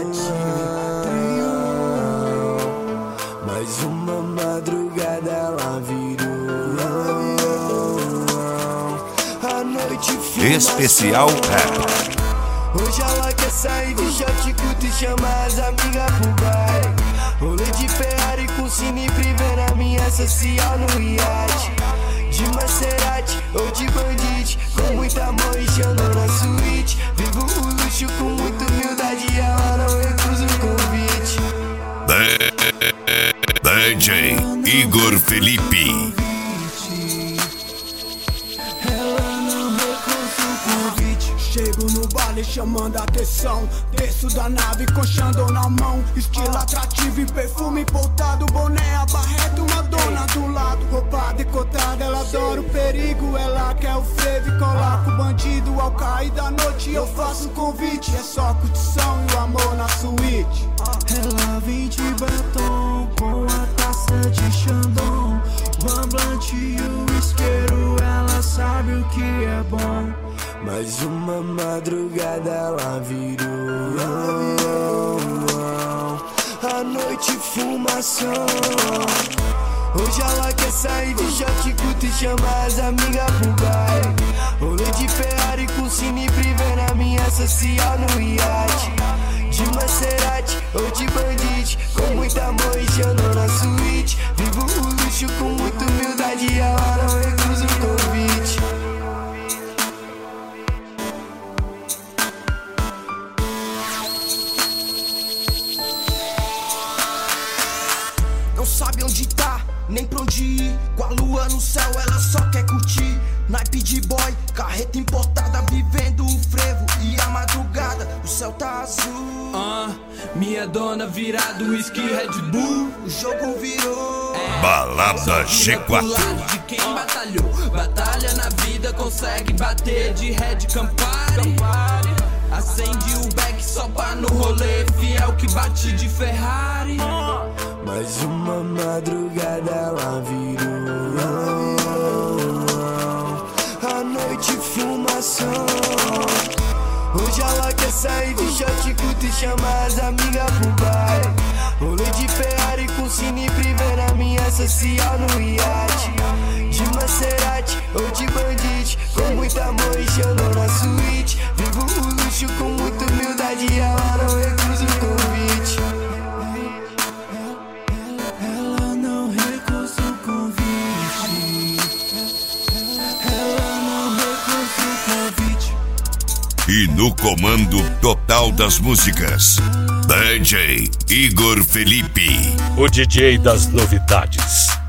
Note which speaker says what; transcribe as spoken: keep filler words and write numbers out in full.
Speaker 1: iate. Mais uma madrugada ela virou a noite fumaça.
Speaker 2: Especial Rap.
Speaker 1: Hoje ela quer sair de short, curto e chama as amigas pro baile. Rolê de Ferrari com cine privê na minha social no iate. De Maserati ou de Bandit, com muita amor enchendo na suíte. Vivo o luxo com muita humildade e ela não recusa o convite.
Speaker 2: D J Igor Felipe.
Speaker 3: Chego no baile chamando a atenção. Desço da nave com Xandão na mão. Estilo atrativo e perfume importado. Boné, abarreto, uma dona do lado. Roupa decotada, ela adora o perigo. Ela quer o frevo e coloca o bandido. Ao cair da noite eu faço um convite. É só curtição e o amor na suíte. Ela vem de batom com a taça de Xandão. O amblante e o isqueiro, ela sabe o que é bom.
Speaker 1: Mais uma madrugada ela virou a noite fumação. Hoje ela quer sair de short, curto e chama as amigas pro baile. Rolê de Ferrari com cine privê na minha social no iate. De Maserati ou de Bandit, com muito amor enchendo na suíte. Vivo o luxo com muita humildade e ela não recusa o convite.
Speaker 4: Não sabe onde tá, nem pra onde ir. Com a lua no céu, ela só quer curtir. Naipe de boy, carreta importada, vivendo o frevo e a madrugada, o céu tá azul.
Speaker 5: Ah, minha dona virado, whisky Red Bull.
Speaker 4: O jogo virou
Speaker 2: é, Balada G quatro.
Speaker 5: De quem batalhou, batalha na vida, consegue bater de Red Campari. Acende o beck só pra no rolê, fiel que bate de Ferrari.
Speaker 1: Mais uma madrugada ela virou a noite fumação. Hoje ela quer sair de short, curto e chama as amigas pro baile. Rolê de Ferrari com cine privê na minha social no iate. De Maserati ou de Bandit, com muito amor enchendo na suíte. Vivo o luxo com muita humildade e ela não recusa o convite.
Speaker 3: Ela não recusa o convite. Ela não recusa o convite.
Speaker 2: E no comando total das músicas, D J Igor Felipe,
Speaker 6: o D J das novidades.